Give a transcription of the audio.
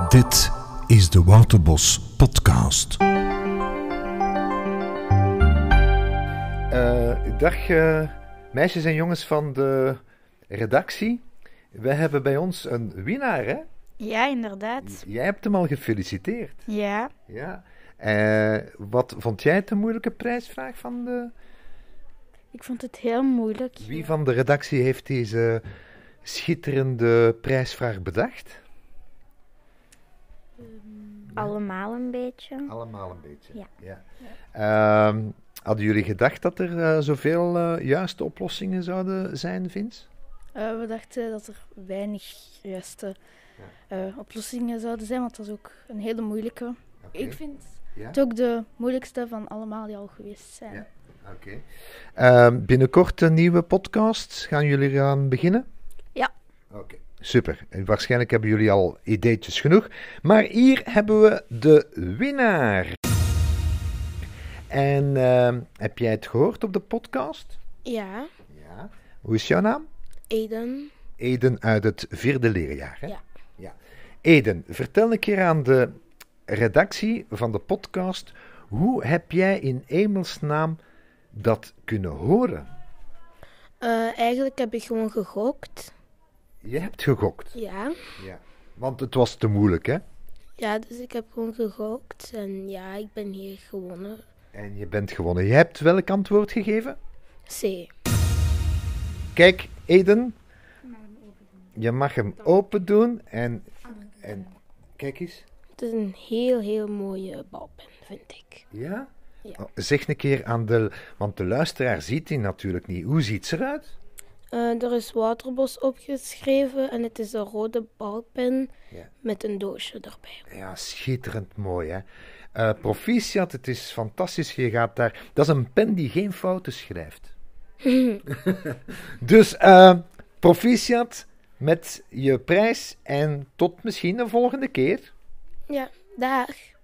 Dit is de Wouterbos podcast. Dag meisjes en jongens van de redactie. We hebben bij ons een winnaar, hè? Ja, inderdaad. Jij hebt hem al gefeliciteerd. Ja. Ja. Wat vond jij het een moeilijke prijsvraag van de... Ik vond het heel moeilijk. Wie van de redactie heeft deze schitterende prijsvraag bedacht? Allemaal een beetje. Allemaal een beetje. Ja. Hadden jullie gedacht dat er zoveel juiste oplossingen zouden zijn, Vince? We dachten dat er weinig juiste oplossingen zouden zijn, want dat is ook een hele moeilijke. Okay. Ik vind Ja? het ook de moeilijkste van allemaal die al geweest zijn. Ja. Oké. Binnenkort een nieuwe podcast. Gaan jullie eraan beginnen? Ja. Oké. Super. En waarschijnlijk hebben jullie al ideetjes genoeg. Maar hier hebben we de winnaar. En heb jij het gehoord op de podcast? Ja. Ja. Hoe is jouw naam? Eden. Eden uit het 4e leerjaar. Hè? Ja. Eden, vertel een keer aan de redactie van de podcast. Hoe heb jij in hemelsnaam dat kunnen horen? Eigenlijk heb ik gewoon gegokt. Je hebt gegokt. Ja. Ja. Want het was te moeilijk, hè? Ja, dus ik heb gewoon gegokt. En ja, ik ben hier gewonnen. En je bent gewonnen. Je hebt welk antwoord gegeven? C. Kijk, Eden. Je mag hem open doen. En kijk eens. Het is een heel, heel mooie balpen, vind ik. Ja? Ja. Oh, zeg een keer aan de... Want de luisteraar ziet die natuurlijk niet. Hoe ziet ze eruit? Er is Wouterbos opgeschreven en het is een rode balpen met een doosje erbij. Ja, schitterend mooi, hè? Proficiat, het is fantastisch. Je gaat daar... Dat is een pen die geen fouten schrijft. Dus, proficiat met je prijs en tot misschien de volgende keer. Ja, dag.